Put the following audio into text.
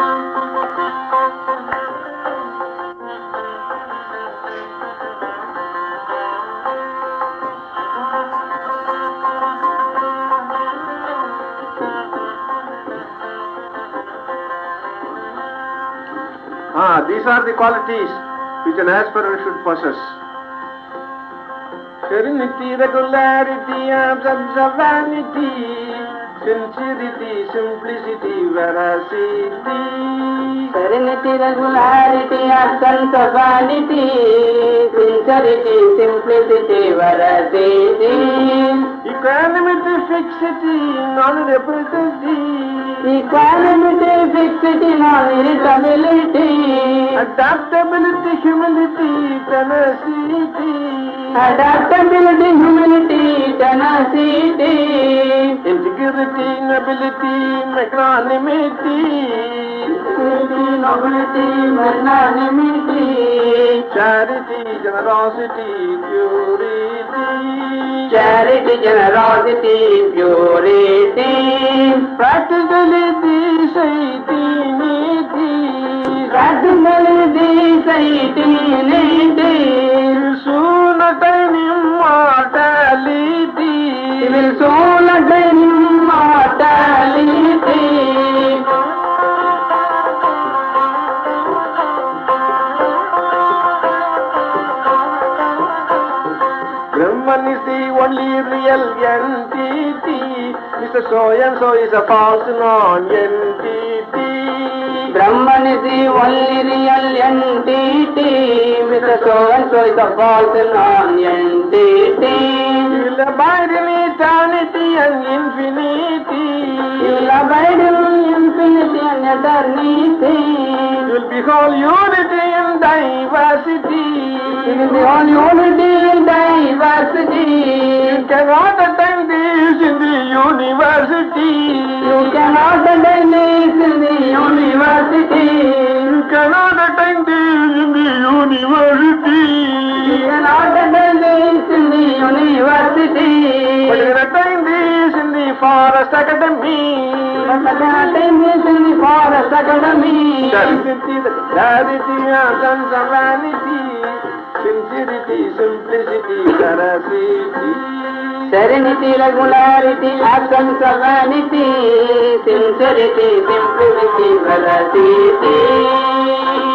These are the qualities which an aspirant should possess. Serenity, regularity, absence of vanity, sincerity, simplicity, veracity. Serenity, regularity, absence of vanity, sincerity, simplicity, veracity. Equanimity, fixity, non-irritability. Equanimity, fixity, non-irritability. Adaptability, humility, tenacity. Adaptability, humility, tenacity. Integrity, nobility, magnanimity. Integrity, nobility, magnanimity. Charity, generosity, purity. Charity, generosity, purity. Practicality, saintinity. Practicality, saintinity. Will soon attain immortality. Will soon attain immortality. Brahman is the only real entity. Mr. So-and-so is a false non-entity. Brahman is the only real entity. Mr. So-and-so is a false non-entity. He will abide in eternity and infinity. He will abide in infinity and eternity. He will behold unity in diversity. He will behold unity in diversity. You cannot attain this in the university. You cannot attain this in the university. You cannot attain this in the university. You cannot attain this in the university. But you can attain this in the forest academy. But you can attain this in the forest academy. Serenity, the clarity, absence of vanity. Sincerity, simplicity, veracity. Serenity, regularity, absence of vanity, sincerity, simplicity, veracity.